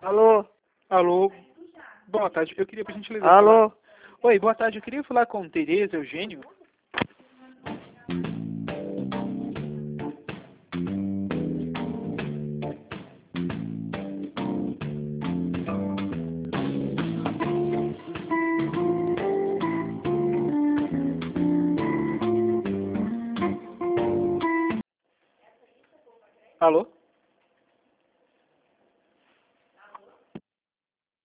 Alô? Alô, boa tarde. Eu queria, por gentileza, Alô? falar... Oi, boa tarde. Eu queria falar com Tereza Eugênio. Alô?